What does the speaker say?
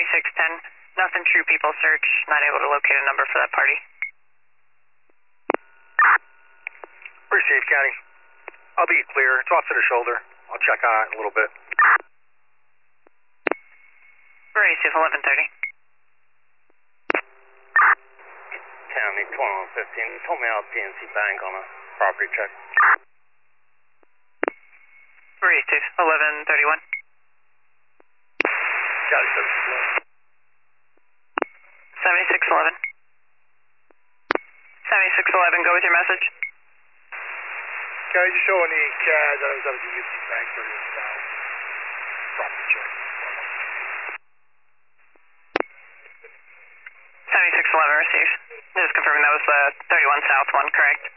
7610. Nothing true people search. Not able to locate a number for that party. Received, County. I'll be clear. It's off to the shoulder. I'll check on it in a little bit. Receive 1130. County 2115. You told me out PNC Bank on a property check. Receive 1131. County 7611. 7611, go with your message. County, just showing the CAD that I was at the PNC Bank for this property check. 7611 receives. Just confirming that was the 31 South one, correct?